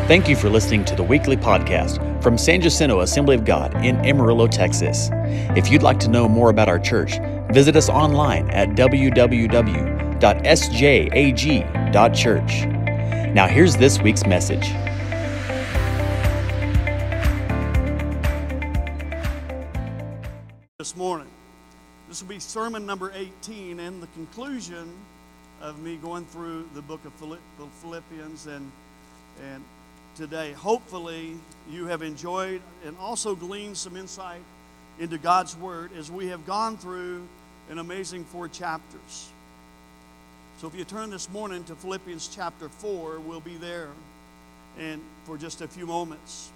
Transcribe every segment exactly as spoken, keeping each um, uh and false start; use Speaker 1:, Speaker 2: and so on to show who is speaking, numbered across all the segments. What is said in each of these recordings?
Speaker 1: Thank you for listening to the weekly podcast from San Jacinto Assembly of God in Amarillo, Texas. If you'd like to know more about our church, visit us online at w w w dot s j a g dot church. Now here's this week's message.
Speaker 2: This morning, this will be sermon number eighteen and the conclusion of me going through the book of Philippians and and today. Hopefully you have enjoyed and also gleaned some insight into God's Word as we have gone through an amazing four chapters. So if you turn this morning to Philippians chapter four, we'll be there and for just a few moments.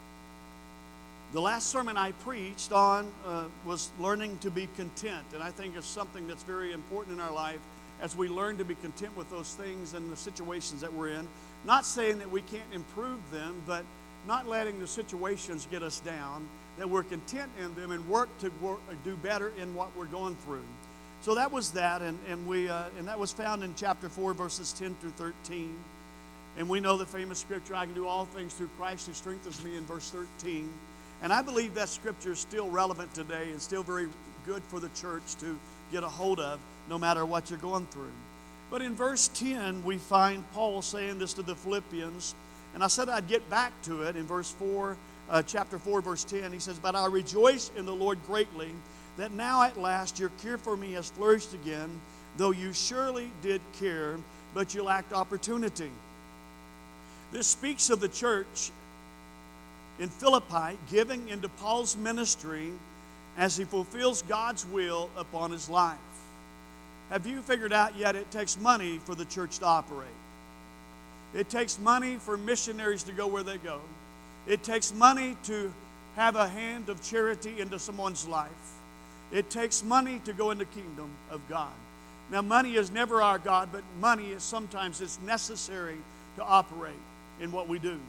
Speaker 2: The last sermon I preached on uh, was learning to be content, and I think it's something that's very important in our life as we learn to be content with those things and the situations that we're in. Not saying that we can't improve them, but not letting the situations get us down, that we're content in them and work to work, do better in what we're going through. So that was that, and, and, we, uh, and that was found in chapter four, verses ten through thirteen. And we know the famous scripture, I can do all things through Christ who strengthens me, in verse thirteen. And I believe that scripture is still relevant today and still very good for the church to get a hold of, no matter what you're going through. But in verse ten, we find Paul saying this to the Philippians, and I said I'd get back to it in verse four, uh, chapter four, verse ten. He says, "But I rejoice in the Lord greatly, that now at last your care for me has flourished again, though you surely did care, but you lacked opportunity." This speaks of the church in Philippi giving into Paul's ministry as he fulfills God's will upon his life. Have you figured out yet it takes money for the church to operate? It takes money for missionaries to go where they go. It takes money to have a hand of charity into someone's life. It takes money to go in the kingdom of God. Now, money is never our God, but money is sometimes it's necessary to operate in what we do.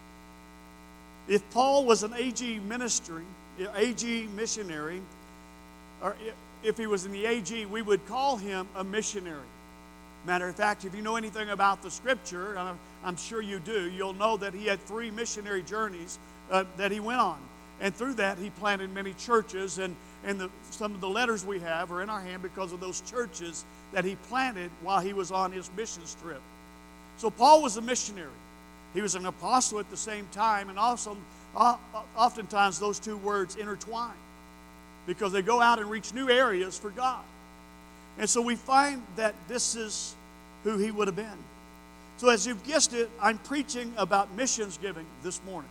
Speaker 2: If Paul was an A G ministry, A G missionary, or if he was in the A G, we would call him a missionary. Matter of fact, if you know anything about the scripture, and I'm sure you do, you'll know that he had three missionary journeys uh, that he went on. And through that, he planted many churches, and, and the, some of the letters we have are in our hand because of those churches that he planted while he was on his mission trip. So Paul was a missionary. He was an apostle at the same time, and also oftentimes those two words intertwine because they go out and reach new areas for God. And so we find that this is who he would have been. So as you've guessed it, I'm preaching about missions giving this morning.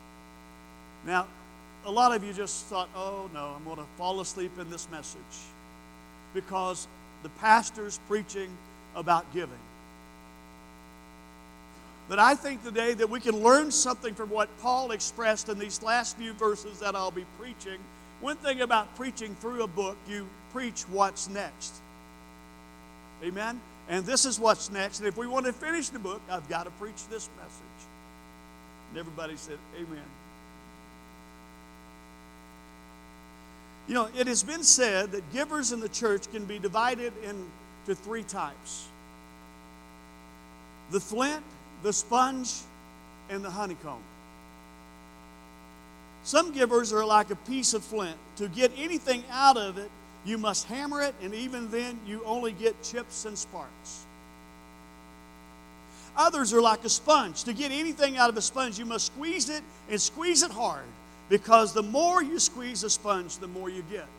Speaker 2: Now, a lot of you just thought, oh no, I'm going to fall asleep in this message because the pastor's preaching about giving. But I think today that we can learn something from what Paul expressed in these last few verses that I'll be preaching. One thing about preaching through a book, you preach what's next. Amen? And this is what's next. And if we want to finish the book, I've got to preach this message. And everybody said, amen. You know, it has been said that givers in the church can be divided into three types: the flint, the sponge, and the honeycomb. Some givers are like a piece of flint. To get anything out of it, you must hammer it, and even then, you only get chips and sparks. Others are like a sponge. To get anything out of a sponge, you must squeeze it and squeeze it hard, because the more you squeeze a sponge, the more you get.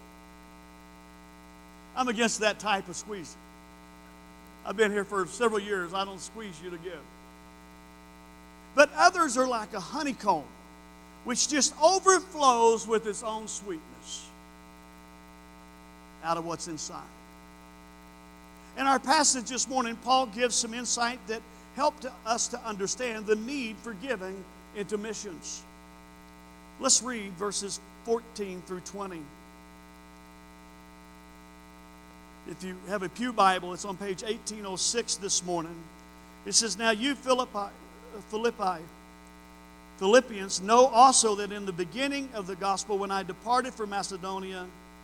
Speaker 2: I'm against that type of squeezing. I've been here for several years. I don't squeeze you to give. But others are like a honeycomb, which just overflows with its own sweetness out of what's inside. In our passage this morning, Paul gives some insight that helped us to understand the need for giving into missions. Let's read verses fourteen through twenty. If you have a Pew Bible, it's on page eighteen oh six this morning. It says, "Now you Philippi, Philippi, Philippians, know also that in the beginning of the gospel, when I departed from Macedonia,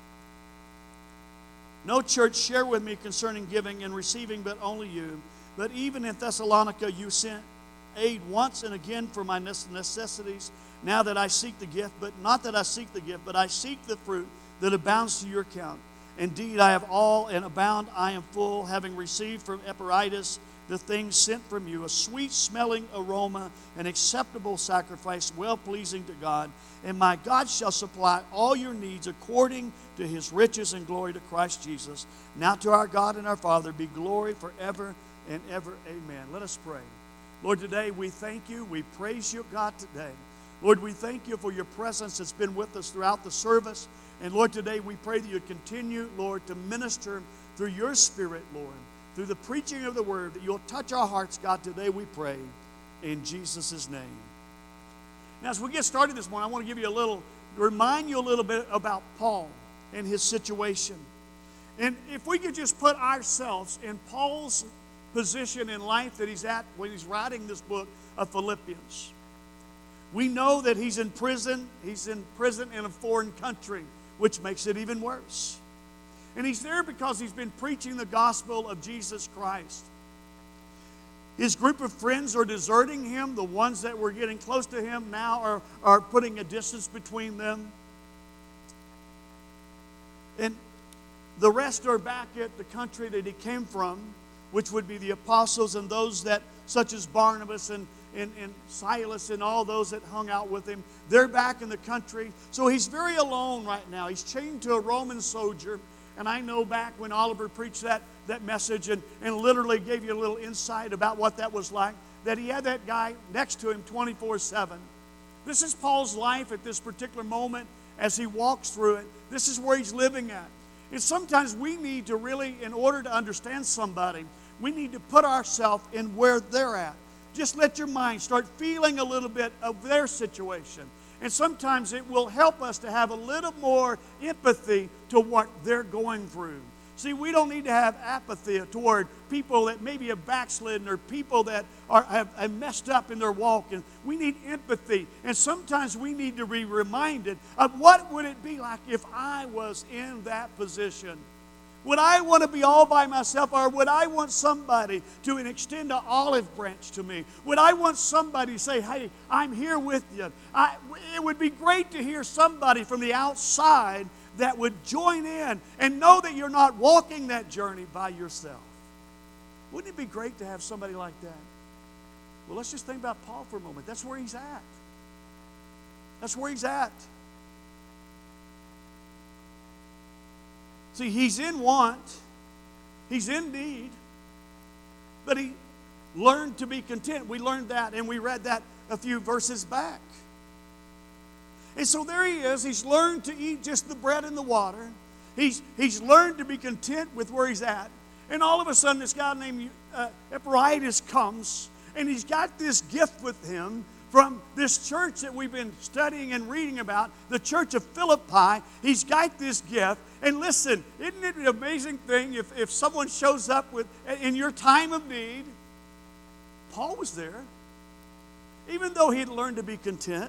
Speaker 2: no church shared with me concerning giving and receiving, but only you. But even in Thessalonica you sent aid once and again for my necessities, now that I seek the gift, but not that I seek the gift, but I seek the fruit that abounds to your account. Indeed, I have all and abound. I am full, having received from Epaphroditus the things sent from you, a sweet-smelling aroma, an acceptable sacrifice, well-pleasing to God. And my God shall supply all your needs according to his riches and glory to Christ Jesus. Now to our God and our Father be glory forever and ever. Amen. Let us pray. Lord, today we thank you. We praise you, God, today. Lord, we thank you for your presence that's been with us throughout the service. And Lord, today we pray that you continue, Lord, to minister through your Spirit, Lord, through the preaching of the word, that you'll touch our hearts, God, today we pray in Jesus' name. Now, as we get started this morning, I want to give you a little, remind you a little bit about Paul and his situation. And if we could just put ourselves in Paul's position in life that he's at when he's writing this book of Philippians. We know that he's in prison. He's in prison in a foreign country, which makes it even worse. And he's there because he's been preaching the gospel of Jesus Christ. His group of friends are deserting him. The ones that were getting close to him now are, are putting a distance between them. And the rest are back at the country that he came from, which would be the apostles and those that, such as Barnabas and, and, and Silas and all those that hung out with him. They're back in the country. So he's very alone right now. He's chained to a Roman soldier. And I know back when Oliver preached that, that message and, and literally gave you a little insight about what that was like, that he had that guy next to him twenty-four seven. This is Paul's life at this particular moment as he walks through it. This is where he's living at. And sometimes we need to really, in order to understand somebody, we need to put ourselves in where they're at. Just let your mind start feeling a little bit of their situation. And sometimes it will help us to have a little more empathy to what they're going through. See, we don't need to have apathy toward people that maybe have backslidden or people that are, have, have messed up in their walk. And we need empathy. And sometimes we need to be reminded of what would it be like if I was in that position. Would I want to be all by myself, or would I want somebody to extend an olive branch to me? Would I want somebody to say, hey, I'm here with you? I, it would be great to hear somebody from the outside that would join in and know that you're not walking that journey by yourself. Wouldn't it be great to have somebody like that? Well, let's just think about Paul for a moment. That's where he's at. That's where he's at. See, he's in want, he's in need, but he learned to be content. We learned that, and we read that a few verses back. And so there he is. He's learned to eat just the bread and the water. He's, he's learned to be content with where he's at. And all of a sudden, this guy named uh, Epaphroditus comes, and he's got this gift with him from this church that we've been studying and reading about, the church of Philippi. He's got this gift. And listen, isn't it an amazing thing if, if someone shows up with in your time of need? Paul was there. Even though he had learned to be content.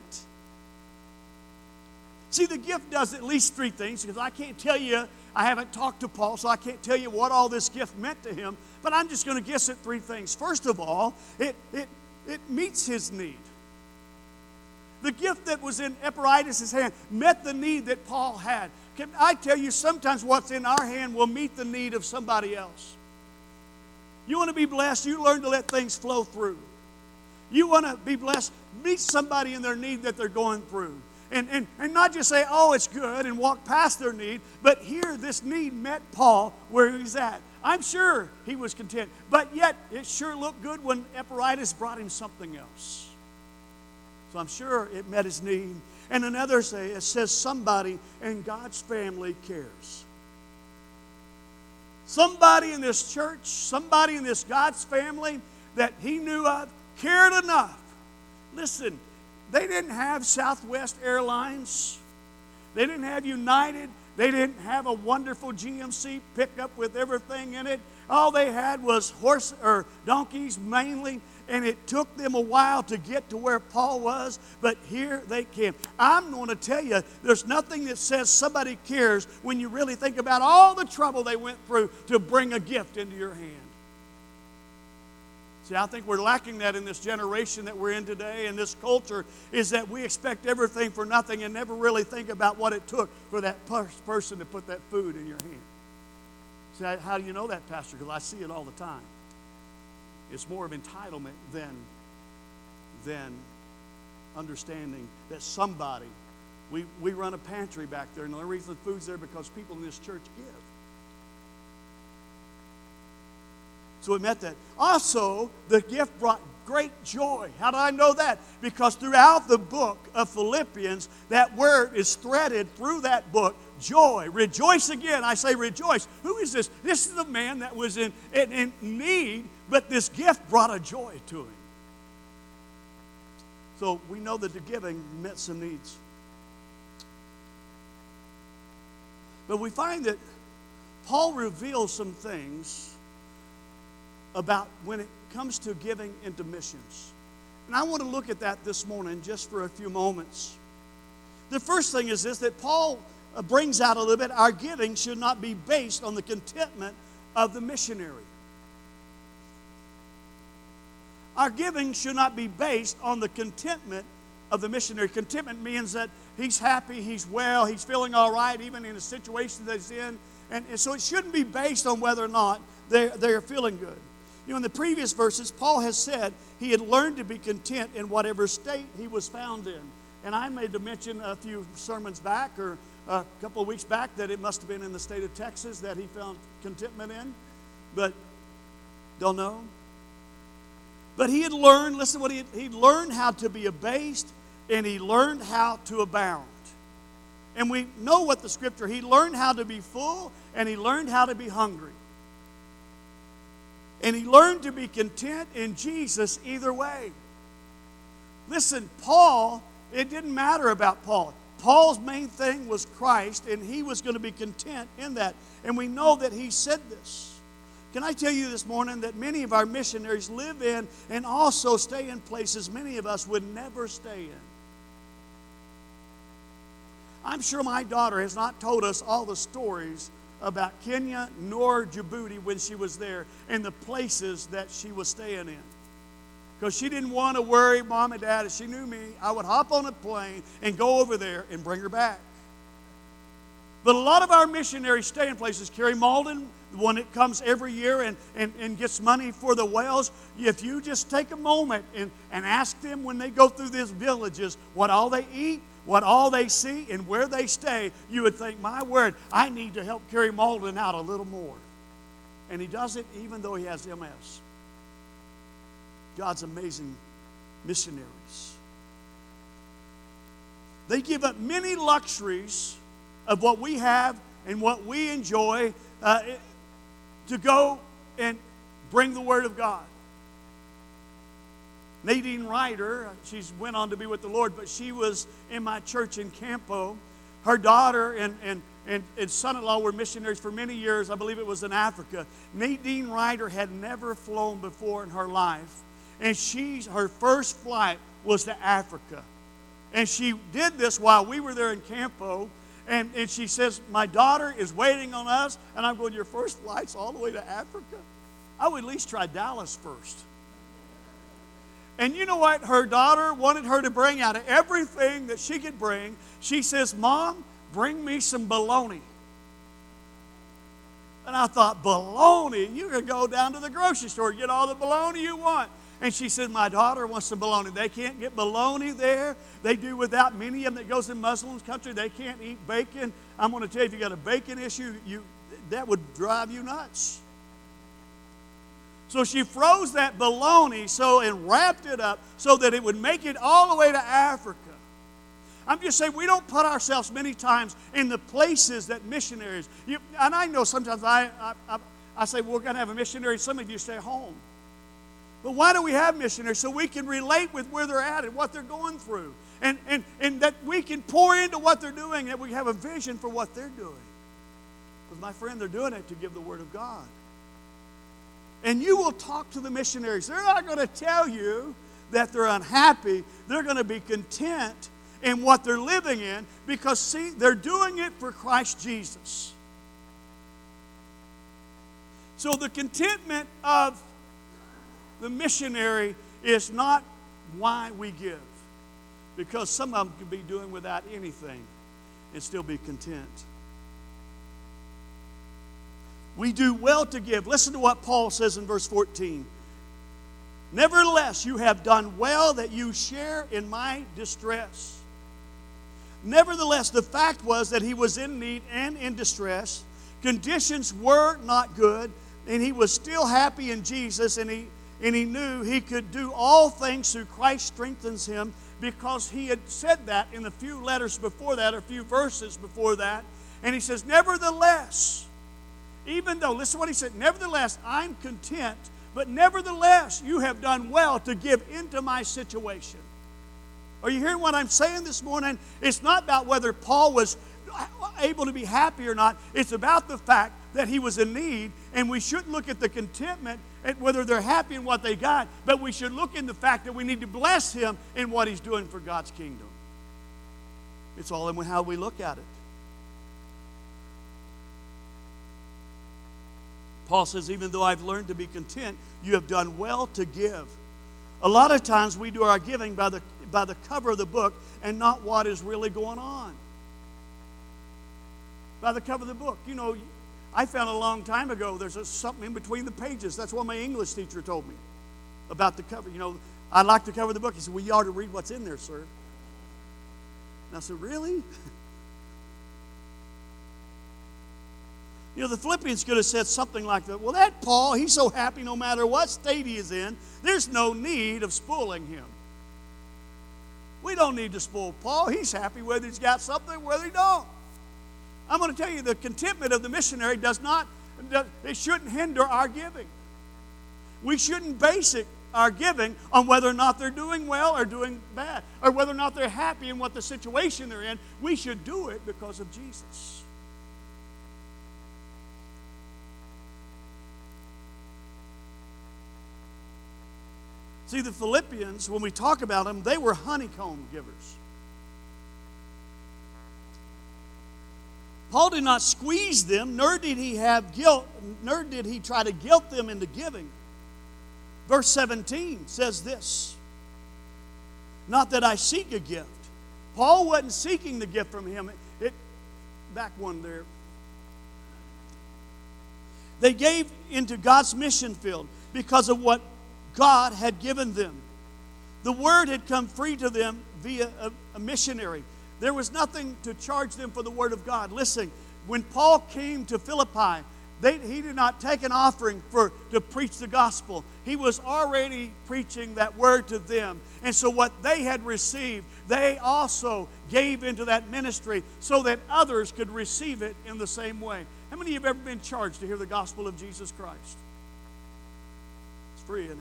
Speaker 2: See, the gift does at least three things, because I can't tell you, I haven't talked to Paul, so I can't tell you what all this gift meant to him, but I'm just going to guess at three things. First of all, it, it, it meets his need. The gift that was in Epaphroditus' hand met the need that Paul had. Can I tell you, sometimes what's in our hand will meet the need of somebody else. You want to be blessed, you learn to let things flow through. You want to be blessed, meet somebody in their need that they're going through. And, and, and not just say, oh, it's good, and walk past their need, but here this need met Paul where he's at. I'm sure he was content, but yet it sure looked good when Epaphroditus brought him something else. So I'm sure it met his need. And another say, it says somebody in God's family cares. Somebody in this church, somebody in this God's family that he knew of cared enough. Listen, they didn't have Southwest Airlines. They didn't have United. They didn't have a wonderful G M C pickup with everything in it. All they had was horse or donkeys mainly, and it took them a while to get to where Paul was, but here they came. I'm going to tell you, there's nothing that says somebody cares when you really think about all the trouble they went through to bring a gift into your hand. See, I think we're lacking that in this generation that we're in today, and this culture, is that we expect everything for nothing and never really think about what it took for that person to put that food in your hand. See, how do you know that, Pastor? Because I see it all the time. It's more of entitlement than, than understanding that somebody, we, we run a pantry back there, and the only reason the food's there because people in this church give. So we met that. Also, the gift brought great joy. How do I know that? Because throughout the book of Philippians, that word is threaded through that book. Joy. Rejoice again. I say rejoice. Who is this? This is the man that was in, in, in need, but this gift brought a joy to him. So we know that the giving met some needs. But we find that Paul reveals some things about when it comes to giving into missions. And I want to look at that this morning just for a few moments. The first thing is this, that Paul brings out a little bit, our giving should not be based on the contentment of the missionary. Our giving should not be based on the contentment of the missionary. Contentment means that he's happy, he's well, he's feeling all right, even in the situation that he's in. And, and so it shouldn't be based on whether or not they're, they're feeling good. You know, in the previous verses, Paul has said he had learned to be content in whatever state he was found in. And I made to mention a few sermons back, or a couple of weeks back, that it must have been in the state of Texas that he found contentment in. But don't know. But he had learned, listen to what he had, he learned how to be abased, and he learned how to abound. And we know what the scripture, he learned how to be full, and he learned how to be hungry. And he learned to be content in Jesus either way. Listen, Paul, it didn't matter about Paul. Paul's main thing was Christ, and he was going to be content in that. And we know that he said this. Can I tell you this morning that many of our missionaries live in and also stay in places many of us would never stay in? I'm sure my daughter has not told us all the stories about Kenya nor Djibouti when she was there and the places that she was staying in. Because she didn't want to worry Mom and Dad. If she knew me, I would hop on a plane and go over there and bring her back. But a lot of our missionaries stay in places. Kerry Malden, one that comes every year and, and, and gets money for the whales. If you just take a moment and, and ask them when they go through these villages what all they eat, what all they see, and where they stay, you would think, my word, I need to help Kerry Malden out a little more. And he does it even though he has M S. God's amazing missionaries. They give up many luxuries of what we have and what we enjoy uh, to go and bring the Word of God. Nadine Ryder, she's went on to be with the Lord, but she was in my church in Campo. Her daughter and, and, and, and son-in-law were missionaries for many years. I believe it was in Africa. Nadine Ryder had never flown before in her life. And she, her first flight was to Africa. And she did this while we were there in Campo. And, and she says, my daughter is waiting on us. And I'm going, your first flight's all the way to Africa? I would at least try Dallas first. And you know what? Her daughter wanted her to bring out of everything that she could bring. She says, Mom, bring me some bologna. And I thought, bologna? You can go down to the grocery store and get all the bologna you want. And she said, my daughter wants some bologna. They can't get bologna there. They do without many of them that goes in Muslim country. They can't eat bacon. I'm going to tell you, if you got a bacon issue, you that would drive you nuts. So she froze that bologna so and wrapped it up so that it would make it all the way to Africa. I'm just saying, we don't put ourselves many times in the places that missionaries, you, and I know sometimes I, I, I, I say, well, we're going to have a missionary. Some of you stay home. But why do we have missionaries? So we can relate with where they're at and what they're going through. And, and, and that we can pour into what they're doing, that we have a vision for what they're doing. Because, my friend, they're doing it to give the Word of God. And you will talk to the missionaries. They're not going to tell you that they're unhappy. They're going to be content in what they're living in because, see, they're doing it for Christ Jesus. So the contentment of the missionary is not why we give. Because some of them could be doing without anything and still be content. We do well to give. Listen to what Paul says in verse fourteen. Nevertheless, you have done well that you share in my distress. Nevertheless, the fact was that he was in need and in distress. Conditions were not good, and he was still happy in Jesus, and he, and he knew he could do all things through Christ strengthens him, because he had said that in a few letters before that, or a few verses before that. And he says, nevertheless, even though, listen to what he said, nevertheless, I'm content, but nevertheless, you have done well to give into my situation. Are you hearing what I'm saying this morning? It's not about whether Paul was able to be happy or not. It's about the fact that he was in need, and we shouldn't look at the contentment at whether they're happy in what they got, but we should look in the fact that we need to bless him in what he's doing for God's kingdom. It's all in how we look at it. Paul says, even though I've learned to be content, you have done well to give. A lot of times we do our giving by the, by the cover of the book and not what is really going on. By the cover of the book. You know, I found a long time ago there's a, something in between the pages. That's what my English teacher told me about the cover. You know, I like to cover the book. He said, well, you ought to read what's in there, sir. And I said, really? You know, the Philippians could have said something like that. Well, that Paul, he's so happy no matter what state he is in, there's no need of spoiling him. We don't need to spoil Paul. He's happy whether he's got something, whether he don't. I'm going to tell you, the contentment of the missionary does not, it shouldn't hinder our giving. We shouldn't base it, our giving, on whether or not they're doing well or doing bad, or whether or not they're happy in what the situation they're in. We should do it because of Jesus. See, the Philippians, when we talk about them, they were honeycomb givers. Paul did not squeeze them, nor did he have guilt, nor did he try to guilt them into giving. Verse seventeen says this, not that I seek a gift. Paul wasn't seeking the gift from him. It, back one there. They gave into God's mission field because of what God had given them. The word had come free to them via a, a missionary. There was nothing to charge them for the word of God. Listen, when Paul came to Philippi, they, he did not take an offering for to preach the gospel. He was already preaching that word to them. And so what they had received, they also gave into that ministry so that others could receive it in the same way. How many of you have ever been charged to hear the gospel of Jesus Christ? It's free, isn't it?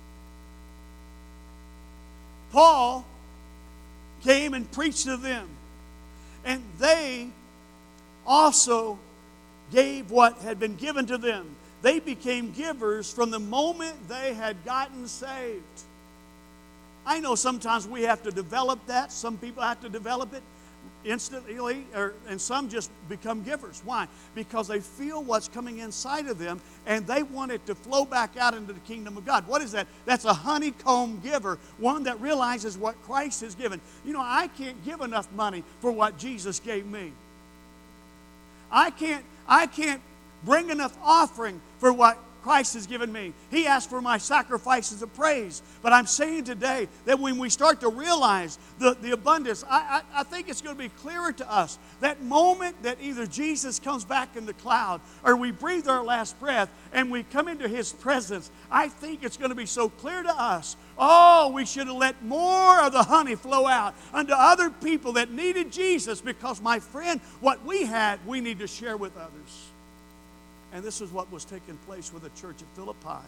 Speaker 2: Paul came and preached to them, and they also gave what had been given to them. They became givers from the moment they had gotten saved. I know sometimes we have to develop that. Some people have to develop it instantly, or, and some just become givers. Why? Because they feel what's coming inside of them, and they want it to flow back out into the kingdom of God. What is that? That's a honeycomb giver, one that realizes what Christ has given. You know, I can't give enough money for what Jesus gave me. I can't, I can't bring enough offering for what Christ has given me. He asked for my sacrifices of praise. But I'm saying today that when we start to realize the, the abundance, I, I, I think it's going to be clearer to us. That moment that either Jesus comes back in the cloud or we breathe our last breath and we come into His presence, I think it's going to be so clear to us. Oh, we should have let more of the honey flow out unto other people that needed Jesus, because, my friend, what we had, we need to share with others. And this is what was taking place with the church at Philippi.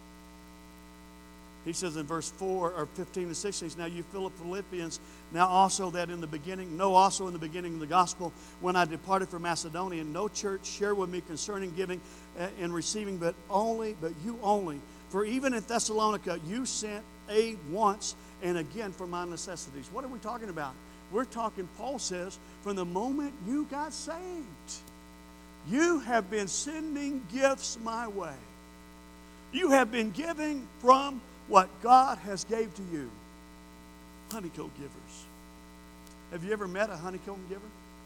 Speaker 2: He says in verse four or fifteen and sixteen, now you Philippians, now also that in the beginning, know also in the beginning of the gospel, when I departed from Macedonia, no church shared with me concerning giving and receiving, but only, but you only. For even in Thessalonica, you sent aid once and again for my necessities. What are we talking about? We're talking, Paul says, from the moment you got saved. You have been sending gifts my way. You have been giving from what God has gave to you. Honeycomb givers. Have you ever met a honeycomb giver?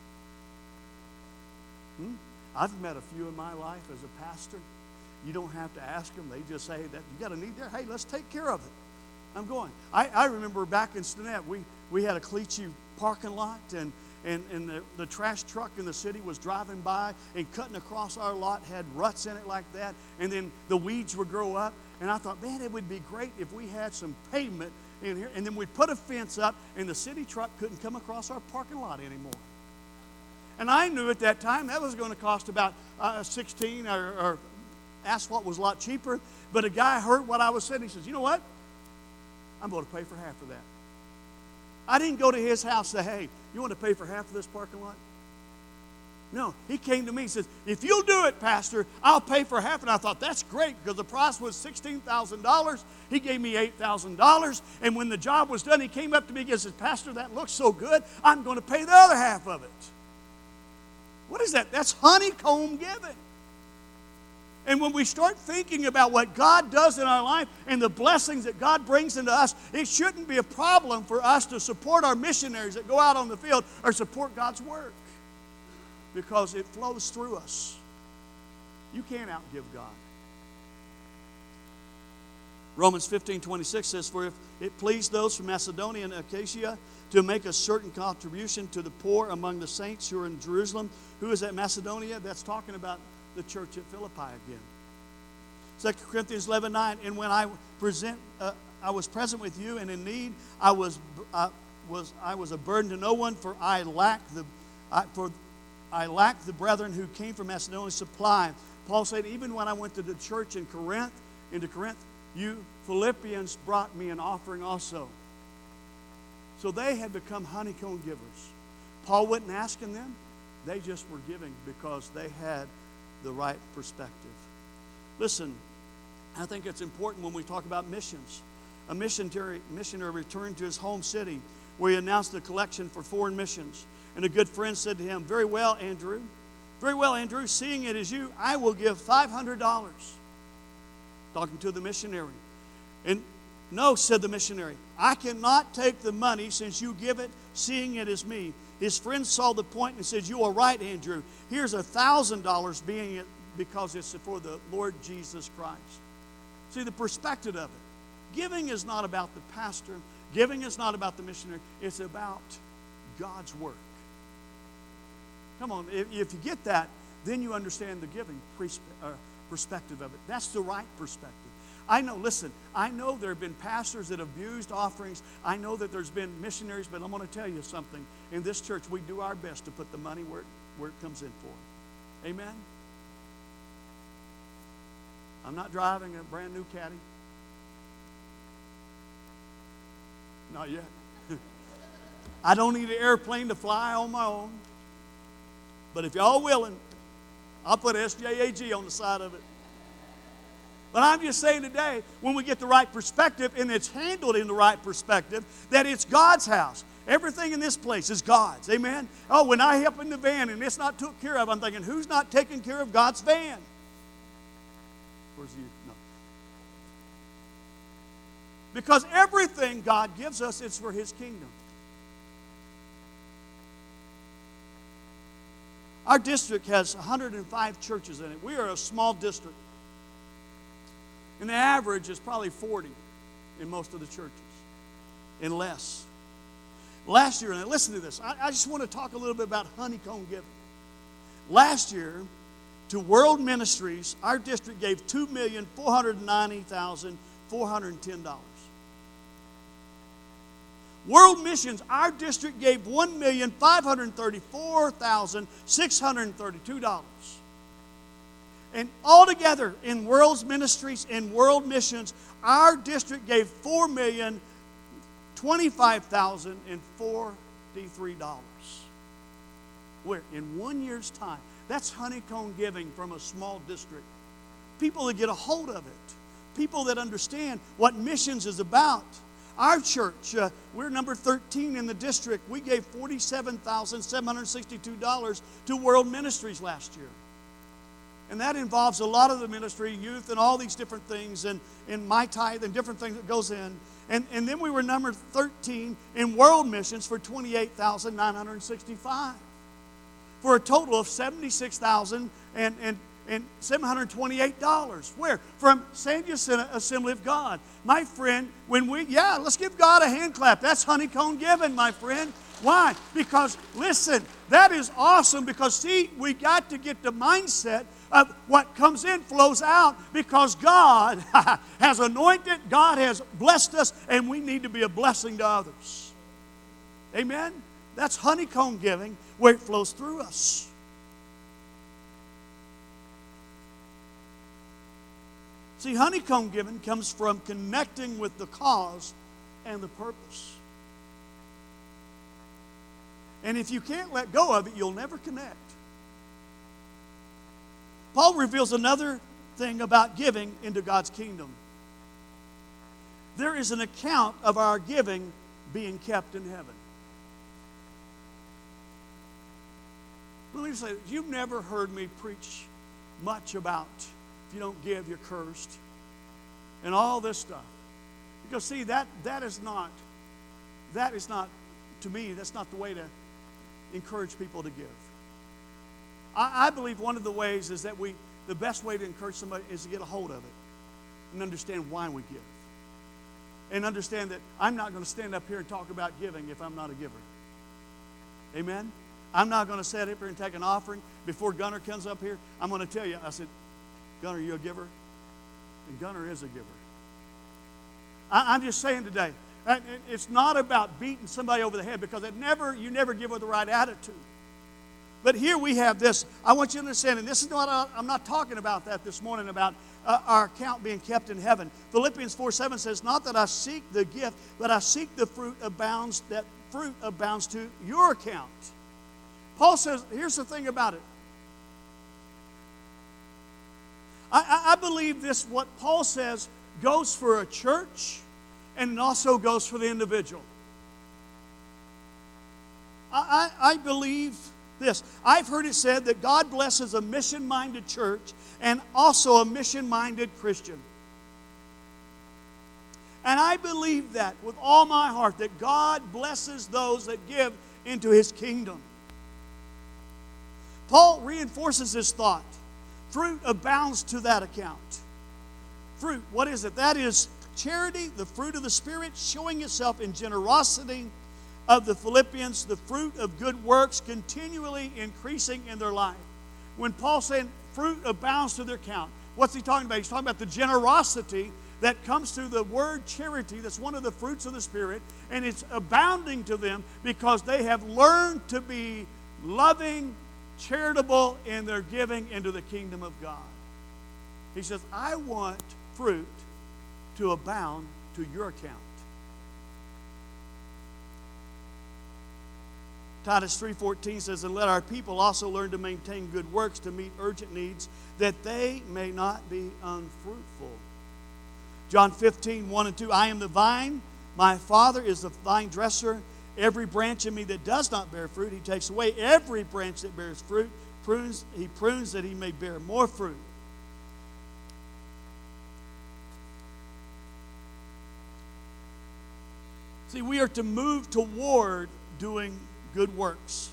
Speaker 2: Hmm? I've met a few in my life as a pastor. You don't have to ask them. They just say that you got a need there. Hey, let's take care of it. I'm going. I, I remember back in Stinnett, we, we had a Cleachy parking lot, and, and, and the, the trash truck in the city was driving by and cutting across our lot, had ruts in it like that, and then the weeds would grow up. And I thought, man, it would be great if we had some pavement in here, and then we'd put a fence up, and the city truck couldn't come across our parking lot anymore. And I knew at that time that was going to cost about uh, sixteen, or, or asphalt was a lot cheaper. But a guy heard what I was saying. He says, you know what? I'm going to pay for half of that. I didn't go to his house and say, hey, you want to pay for half of this parking lot? No, he came to me and says, if you'll do it, Pastor, I'll pay for half. And I thought, that's great, because the price was sixteen thousand dollars. He gave me eight thousand dollars. And when the job was done, he came up to me and says, Pastor, that looks so good, I'm going to pay the other half of it. What is that? That's honeycomb giving. And when we start thinking about what God does in our life and the blessings that God brings into us, it shouldn't be a problem for us to support our missionaries that go out on the field or support God's work, because it flows through us. You can't outgive God. Romans fifteen twenty-six says, for if it pleased those from Macedonia and Achaia to make a certain contribution to the poor among the saints who are in Jerusalem. Who is at Macedonia? That's talking about the church at Philippi again. Second Corinthians eleven nine, and when I present, uh, I was present with you, and in need I was uh, was I was a burden to no one, for I lacked the I, for I lacked the brethren who came from Macedonia supply. Paul said, even when I went to the church in Corinth, into Corinth, you Philippians brought me an offering also. So they had become honeycomb givers. Paul wasn't asking them. They just were giving because they had the right perspective. Listen, I think it's important when we talk about missions. A missionary, missionary returned to his home city where he announced the collection for foreign missions. And a good friend said to him, very well, Andrew, very well, Andrew, seeing it is you, I will give five hundred dollars. Talking to the missionary. And no, said the missionary, I cannot take the money since you give it, seeing it is me. His friend saw the point and said, you are right, Andrew. Here's a thousand dollars being it because it's for the Lord Jesus Christ. See the perspective of it. Giving is not about the pastor. Giving is not about the missionary. It's about God's work. Come on, if, if you get that, then you understand the giving perspective of it. That's the right perspective. I know, listen, I know there have been pastors that abused offerings. I know that there's been missionaries, but I'm going to tell you something. In this church, we do our best to put the money where it, where it comes in for. Amen? I'm not driving a brand new Caddy. Not yet. I don't need an airplane to fly on my own. But if y'all willing, I'll put S J A G on the side of it. But I'm just saying today, when we get the right perspective, and it's handled in the right perspective, that it's God's house. Everything in this place is God's. Amen? Oh, when I help in the van and it's not took care of, I'm thinking, who's not taking care of God's van? Where's you? No. Because everything God gives us is for His kingdom. Our district has one hundred five churches in it. We are a small district. And the average is probably forty in most of the churches, and less. Last year, and listen to this, I, I just want to talk a little bit about honeycomb giving. Last year, to World Ministries, our district gave two million four hundred ninety thousand four hundred ten dollars. World Missions, our district gave one million five hundred thirty-four thousand six hundred thirty-two dollars. And altogether in World Ministries and World Missions, our district gave four million twenty-five thousand forty-three dollars. Where? In one year's time. That's honeycomb giving from a small district. People that get a hold of it. People that understand what missions is about. Our church, uh, we're number thirteen in the district. We gave forty-seven thousand seven hundred sixty-two dollars to World Ministries last year. And that involves a lot of the ministry, youth, and all these different things, and in my tithe and different things that goes in. And, and then we were number thirteen in world missions for twenty-eight thousand nine hundred sixty-five, for a total of seventy-six thousand seven hundred twenty-eight dollars. Where? From San Jacinto Assembly of God. My friend, when we, yeah, let's give God a hand clap. That's honeycomb giving, my friend. Why? Because, listen, that is awesome because, see, we got to get the mindset of what comes in flows out because God has anointed, God has blessed us, and we need to be a blessing to others. Amen? That's honeycomb giving where it flows through us. See, honeycomb giving comes from connecting with the cause and the purpose. And if you can't let go of it, you'll never connect. Paul reveals another thing about giving into God's kingdom. There is an account of our giving being kept in heaven. Let me just say, you've never heard me preach much about if you don't give, you're cursed, and all this stuff. Because see, that that is not, that is not, to me, that's not the way to encourage people to give. I, I believe one of the ways is that we, the best way to encourage somebody is to get a hold of it and understand why we give. And understand that I'm not going to stand up here and talk about giving if I'm not a giver. Amen? I'm not going to sit up here and take an offering. Before Gunnar comes up here, I'm going to tell you, I said, Gunnar, are you a giver? And Gunnar is a giver. I, I'm just saying today, it's not about beating somebody over the head because it never, you never give with the right attitude. But here we have this. I want you to understand, and this is what I, I'm not talking about that this morning, about uh, our account being kept in heaven. Philippians four seven says, not that I seek the gift, but I seek the fruit abounds, that fruit abounds to your account. Paul says, here's the thing about it. I, I, I believe this, what Paul says, goes for a church, and it also goes for the individual. I, I, I believe this. I've heard it said that God blesses a mission-minded church and also a mission-minded Christian. And I believe that with all my heart, that God blesses those that give into His kingdom. Paul reinforces this thought. Fruit abounds to that account. Fruit, what is it? That is charity, the fruit of the Spirit, showing itself in generosity of the Philippians, the fruit of good works continually increasing in their life. When Paul's saying fruit abounds to their account, what's he talking about? He's talking about the generosity that comes through the word charity. That's one of the fruits of the Spirit, and it's abounding to them because they have learned to be loving, charitable in their giving into the kingdom of God. He says, I want fruit to abound to your account. Titus three fourteen says, and let our people also learn to maintain good works to meet urgent needs, that they may not be unfruitful. John fifteen, one and two, I am the vine, my Father is the vine dresser. Every branch in me that does not bear fruit, He takes away. Every branch that bears fruit, prunes, He prunes that He may bear more fruit. See, we are to move toward doing good works.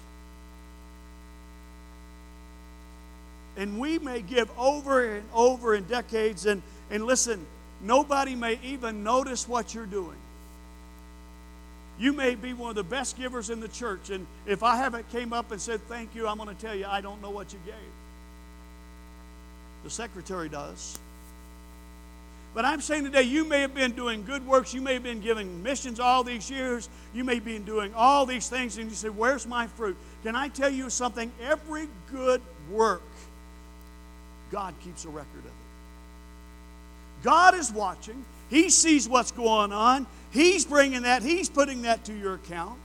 Speaker 2: And we may give over and over in decades, and, and listen, nobody may even notice what you're doing. You may be one of the best givers in the church, and if I haven't came up and said thank you, I'm going to tell you I don't know what you gave. The secretary does. But I'm saying today, you may have been doing good works. You may have been giving missions all these years. You may be doing all these things, and you say, where's my fruit? Can I tell you something? Every good work, God keeps a record of it. God is watching. He sees what's going on. He's bringing that. He's putting that to your account.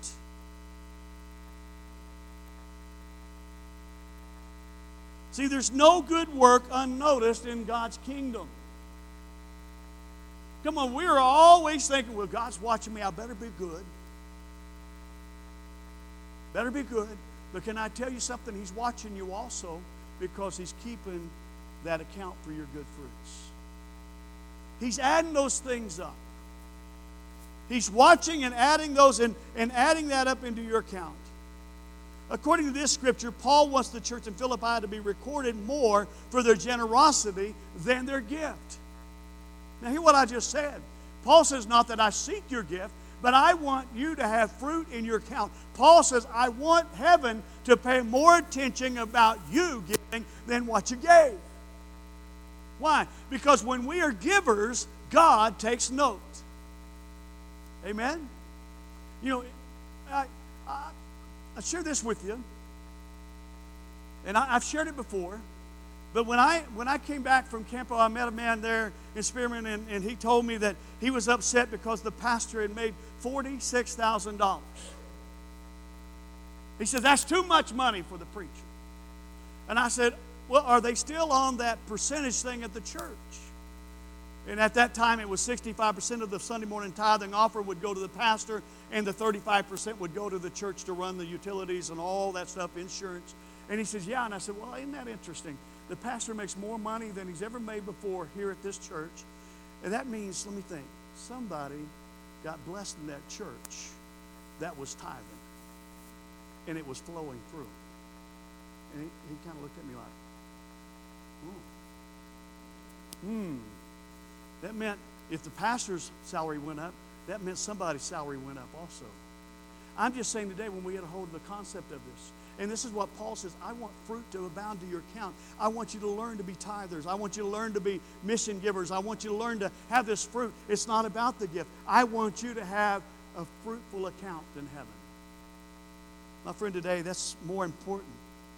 Speaker 2: See, there's no good work unnoticed in God's kingdom. Come on, we're always thinking, well, God's watching me. I better be good. Better be good. But can I tell you something? He's watching you also because He's keeping that account for your good fruits. He's adding those things up. He's watching and adding those and, and adding that up into your account. According to this scripture, Paul wants the church in Philippi to be recorded more for their generosity than their gift. Now hear what I just said. Paul says, not that I seek your gift, but I want you to have fruit in your account. Paul says, I want heaven to pay more attention about you giving than what you gave. Why? Because when we are givers, God takes note. Amen? You know, I, I, I share this with you, and I, I've shared it before, but when I when I came back from Campo, I met a man there in Spearman, and, and he told me that he was upset because the pastor had made forty-six thousand dollars. He said, that's too much money for the preacher. And I said, well, are they still on that percentage thing at the church? And at that time, it was sixty-five percent of the Sunday morning tithing offer would go to the pastor, and the thirty-five percent would go to the church to run the utilities and all that stuff, insurance. And he says, yeah. And I said, well, isn't that interesting? The pastor makes more money than he's ever made before here at this church. And that means, let me think, somebody got blessed in that church that was tithing. And it was flowing through. And he, he kind of looked at me like, hmm. Hmm. That meant if the pastor's salary went up, that meant somebody's salary went up also. I'm just saying today when we get a hold of the concept of this, and this is what Paul says, I want fruit to abound to your account. I want you to learn to be tithers. I want you to learn to be mission givers. I want you to learn to have this fruit. It's not about the gift. I want you to have a fruitful account in heaven. My friend, today, that's more important.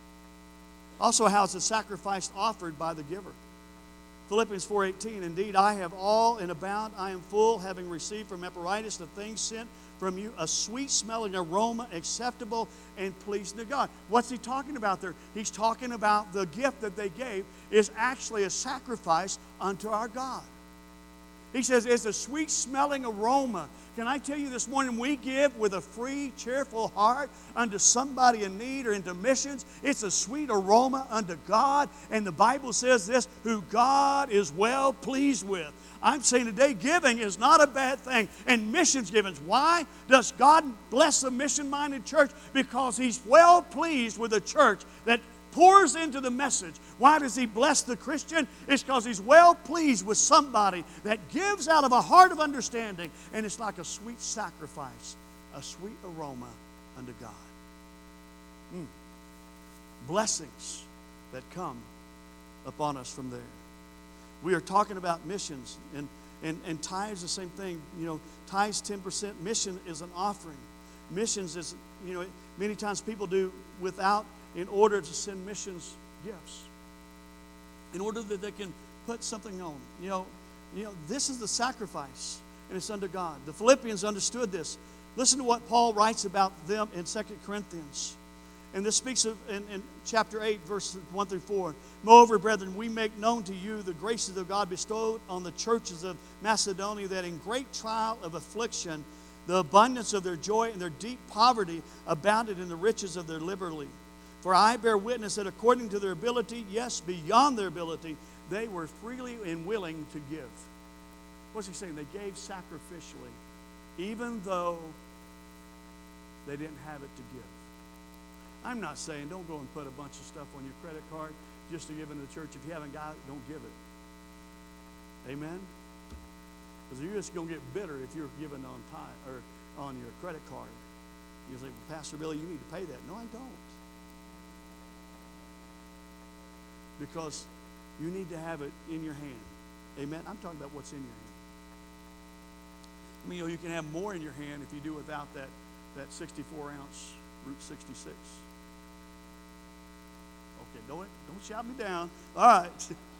Speaker 2: Also, how is the sacrifice offered by the giver? Philippians four eighteen, indeed, I have all and abound. I am full, having received from Epaphroditus the things sent from you, a sweet-smelling aroma, acceptable and pleasing to God. What's he talking about there? He's talking about the gift that they gave is actually a sacrifice unto our God. He says it's a sweet-smelling aroma. Can I tell you this morning, we give with a free, cheerful heart unto somebody in need or into missions. It's a sweet aroma unto God. And the Bible says this, who God is well pleased with. I'm saying today, giving is not a bad thing. And missions giving. Why does God bless a mission-minded church? Because He's well pleased with a church that pours into the message. Why does He bless the Christian? It's because He's well pleased with somebody that gives out of a heart of understanding, and it's like a sweet sacrifice, a sweet aroma unto God. Mm. Blessings that come upon us from there. We are talking about missions, and, and, and tithes the same thing. You know, tithes ten percent. Mission is an offering. Missions is, you know, many times people do without in order to send missions gifts, in order that they can put something on. You know, you know, this is the sacrifice, and it's unto God. The Philippians understood this. Listen to what Paul writes about them in Second Corinthians. And this speaks of in, in chapter eight, verses one through four. Moreover, brethren, we make known to you the graces of God bestowed on the churches of Macedonia, that in great trial of affliction, the abundance of their joy and their deep poverty abounded in the riches of their liberty. For I bear witness that according to their ability, yes, beyond their ability, they were freely and willing to give. What's he saying? They gave sacrificially, even though they didn't have it to give. I'm not saying don't go and put a bunch of stuff on your credit card just to give into the church. If you haven't got it, don't give it. Amen? Because you're just going to get bitter if you're giving on time or on your credit card. You say, well, Pastor Billy, you need to pay that. No, I don't. Because you need to have it in your hand. Amen? I'm talking about what's in your hand. I mean, you know, you can have more in your hand if you do without that, that sixty-four ounce Route sixty-six. Okay, don't, don't shout me down. All right.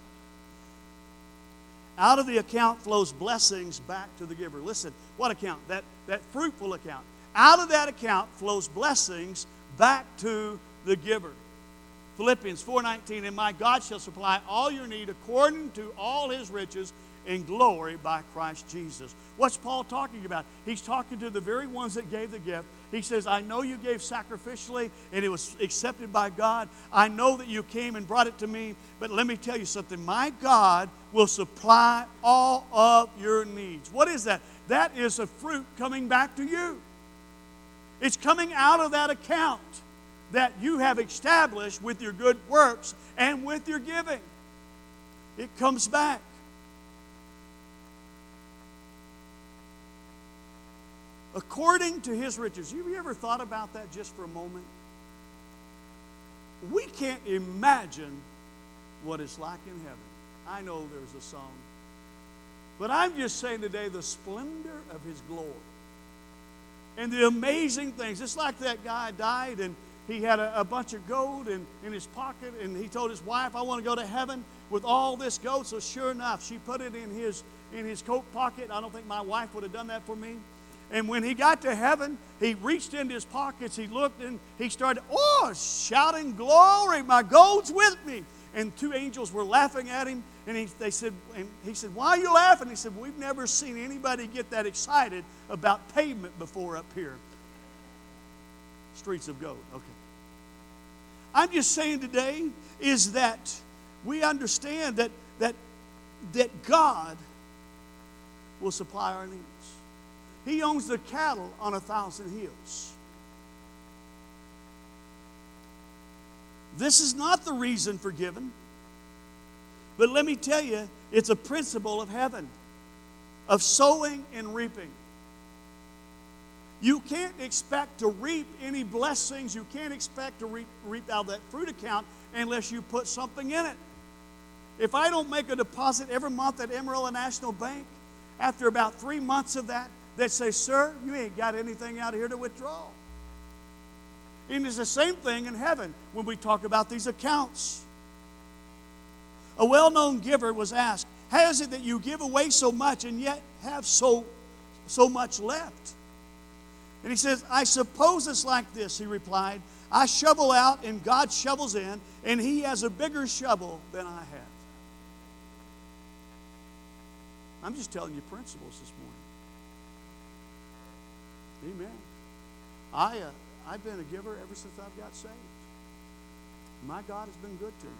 Speaker 2: Out of the account flows blessings back to the giver. Listen, what account? That, that fruitful account. Out of that account flows blessings back to the giver. Philippians four nineteen, and my God shall supply all your need according to all His riches in glory by Christ Jesus. What's Paul talking about? He's talking to the very ones that gave the gift. He says, I know you gave sacrificially and it was accepted by God. I know that you came and brought it to me, but let me tell you something. My God will supply all of your needs. What is that? That is a fruit coming back to you. It's coming out of that account that you have established with your good works and with your giving. It comes back. According to His riches. Have you ever thought about that just for a moment? We can't imagine what it's like in heaven. I know there's a song. But I'm just saying today, the splendor of His glory. And the amazing things. It's like that guy died and he had a, a bunch of gold in, in his pocket, and he told his wife, I want to go to heaven with all this gold. So sure enough, she put it in his, in his coat pocket. I don't think my wife would have done that for me. And when he got to heaven, he reached into his pockets, he looked, and he started, oh, shouting, glory, my gold's with me. And two angels were laughing at him, and he, they said, and he said, why are you laughing? He said, we've never seen anybody get that excited about pavement before up here. Streets of gold, okay. I'm just saying today is that we understand that, that, that God will supply our needs. He owns the cattle on a thousand hills. This is not the reason for giving. But let me tell you, it's a principle of heaven, of sowing and reaping. You can't expect to reap any blessings. You can't expect to reap, reap out of that fruit account unless you put something in it. If I don't make a deposit every month at Amarillo National Bank, after about three months of that, they say, sir, you ain't got anything out here to withdraw. And it's the same thing in heaven when we talk about these accounts. A well-known giver was asked, how is it that you give away so much and yet have so, so much left? And he says, I suppose it's like this, he replied. I shovel out and God shovels in, and He has a bigger shovel than I have. I'm just telling you principles this morning. Amen. I, uh, I've been a giver ever since I've got saved. My God has been good to me.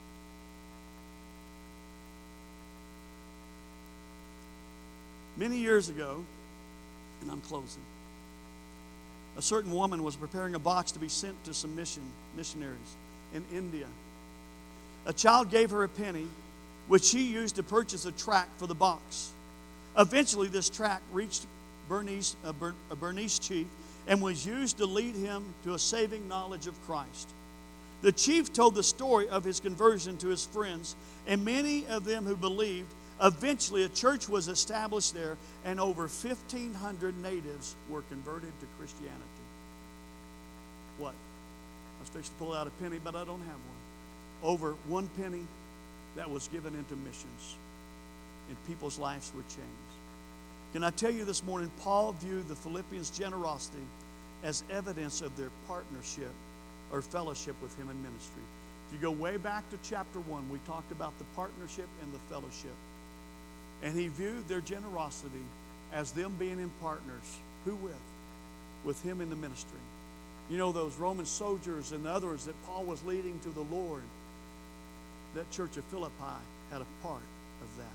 Speaker 2: Many years ago, and I'm closing, a certain woman was preparing a box to be sent to some mission missionaries in India. A child gave her a penny, which she used to purchase a tract for the box. Eventually, this tract reached Bernice, uh, Ber, uh, Bernice chief and was used to lead him to a saving knowledge of Christ. The chief told the story of his conversion to his friends, and many of them who believed. Eventually, a church was established there, and over fifteen hundred natives were converted to Christianity. What? I was fixing to pull out a penny, but I don't have one. Over one penny that was given into missions, and people's lives were changed. Can I tell you this morning, Paul viewed the Philippians' generosity as evidence of their partnership or fellowship with him in ministry. If you go way back to chapter one, we talked about the partnership and the fellowship. And he viewed their generosity as them being in partners. Who with? With him in the ministry. You know, those Roman soldiers and the others that Paul was leading to the Lord, that church of Philippi had a part of that.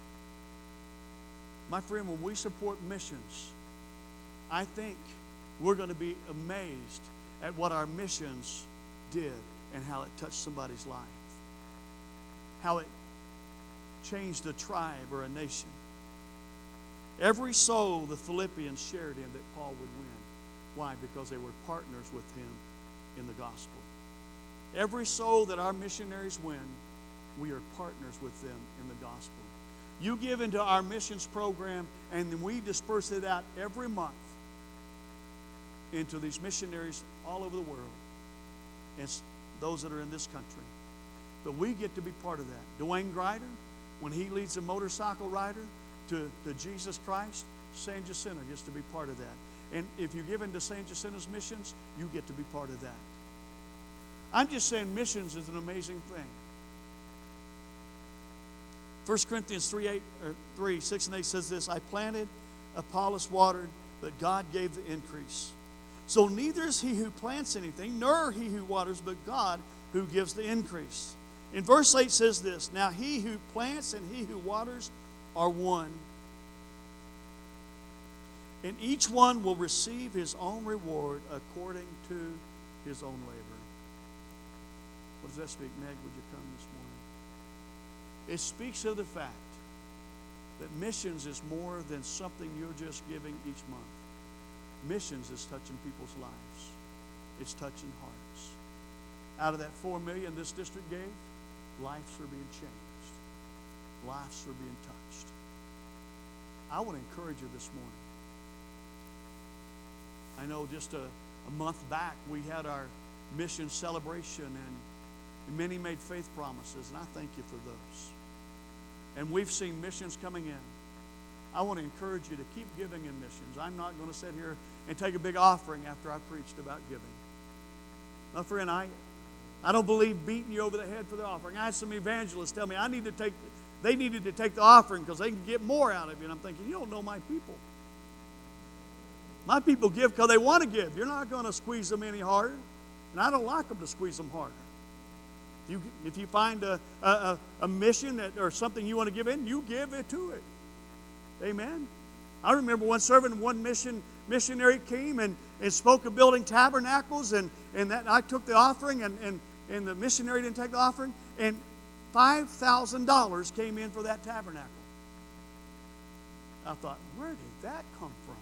Speaker 2: My friend, when we support missions, I think we're going to be amazed at what our missions did and how it touched somebody's life. How it changed a tribe or a nation. Every soul the Philippians shared in that Paul would win. Why? Because they were partners with him in the gospel. Every soul that our missionaries win, we are partners with them in the gospel. You give into our missions program, and then we disperse it out every month into these missionaries all over the world and those that are in this country. But we get to be part of that. Dwayne Grider, when he leads a motorcycle rider to, to Jesus Christ, San Jacinto gets to be part of that. And if you give into San Jacinto's missions, you get to be part of that. I'm just saying missions is an amazing thing. First Corinthians three, eight, or three, six and eight says this, I planted, Apollos watered, but God gave the increase. So neither is he who plants anything, nor he who waters, but God who gives the increase. In verse eight says this, now he who plants and he who waters are one, and each one will receive his own reward according to his own labor. What does that speak? Meg, would you come this morning? It speaks of the fact that missions is more than something you're just giving each month. Missions is touching people's lives. It's touching hearts. Out of that four million this district gave, lives are being changed. Lives are being touched. I want to encourage you this morning. I know just a, a month back we had our mission celebration, and many made faith promises, and I thank you for those. And we've seen missions coming in. I want to encourage you to keep giving in missions. I'm not going to sit here and take a big offering after I preached about giving. My friend, I, I don't believe beating you over the head for the offering. I had some evangelists tell me I need to take, they needed to take the offering because they can get more out of you. And I'm thinking, you don't know my people. My people give because they want to give. You're not going to squeeze them any harder. And I don't like them to squeeze them harder. You, if you find a, a, a mission that, or something you want to give in, you give it to it. Amen. I remember one servant, one mission missionary came and, and spoke of building tabernacles, and, and that I took the offering, and, and, and the missionary didn't take the offering, and five thousand dollars came in for that tabernacle. I thought, where did that come from?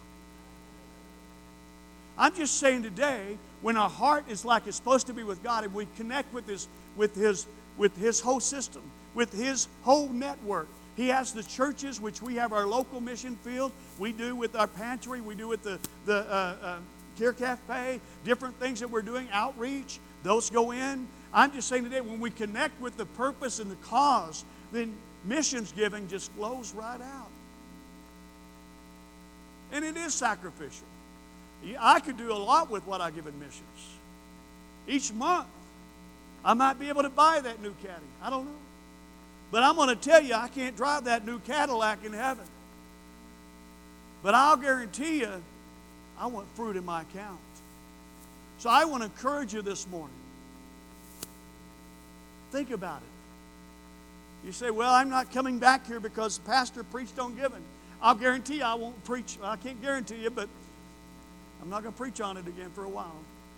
Speaker 2: I'm just saying today, when our heart is like it's supposed to be with God, and we connect with His, with His, with His whole system, with His whole network. He has the churches, which we have our local mission field. We do with our pantry. We do with the, the uh, uh, Care Cafe, different things that we're doing, outreach. Those go in. I'm just saying today, when we connect with the purpose and the cause, then missions giving just flows right out. And it is sacrificial. I could do a lot with what I give in missions. Each month, I might be able to buy that new caddy. I don't know. But I'm going to tell you, I can't drive that new Cadillac in heaven. But I'll guarantee you, I want fruit in my account. So I want to encourage you this morning. Think about it. You say, well, I'm not coming back here because the pastor preached on giving. I'll guarantee you I won't preach. I can't guarantee you, but I'm not going to preach on it again for a while.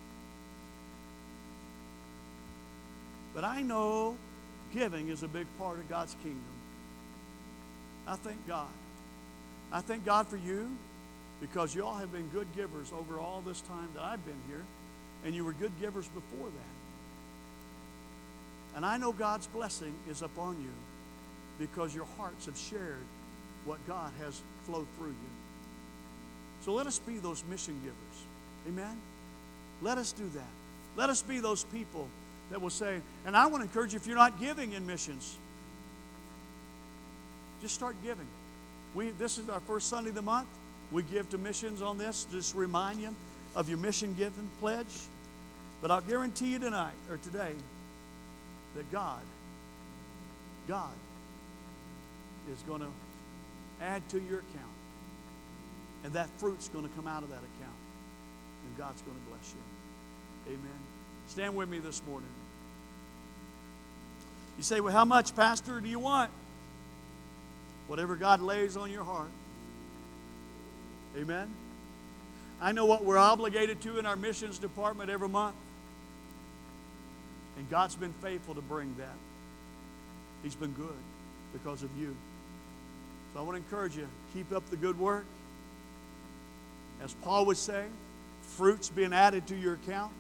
Speaker 2: But I know giving is a big part of God's kingdom. I thank God. I thank God for you because you all have been good givers over all this time that I've been here, and you were good givers before that. And I know God's blessing is upon you because your hearts have shared what God has flowed through you. So let us be those mission givers. Amen? Let us do that. Let us be those people that will say, and I want to encourage you, if you're not giving in missions, just start giving. We, this is our first Sunday of the month. We give to missions on this. Just remind you of your mission giving pledge. But I'll guarantee you tonight, or today, that God, God is going to add to your account. And that fruit's going to come out of that account. And God's going to bless you. Amen. Stand with me this morning. You say, well, how much, Pastor, do you want? Whatever God lays on your heart. Amen. I know what we're obligated to in our missions department every month. And God's been faithful to bring that. He's been good because of you. So I want to encourage you, keep up the good work. As Paul would say, fruit's being added to your account.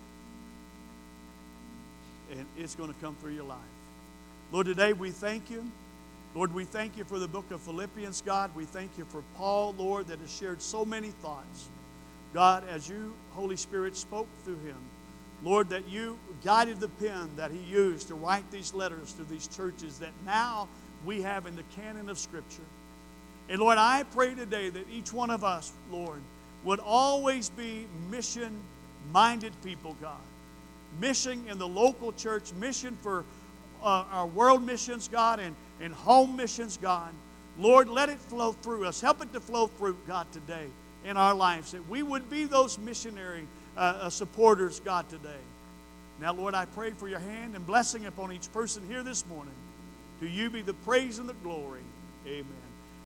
Speaker 2: And it's going to come through your life. Lord, today we thank you. Lord, we thank you for the book of Philippians, God. We thank you for Paul, Lord, that has shared so many thoughts. God, as you, Holy Spirit, spoke through him. Lord, that you guided the pen that he used to write these letters to these churches that now we have in the canon of Scripture. And Lord, I pray today that each one of us, Lord, would always be mission-minded people, God. Mission in the local church, mission for uh, our world missions, God, and, in home missions, God. Lord, let it flow through us. Help it to flow through, God, today in our lives, that we would be those missionary uh, uh, supporters, God, today. Now, Lord, I pray for your hand and blessing upon each person here this morning. To you be the praise and the glory. Amen.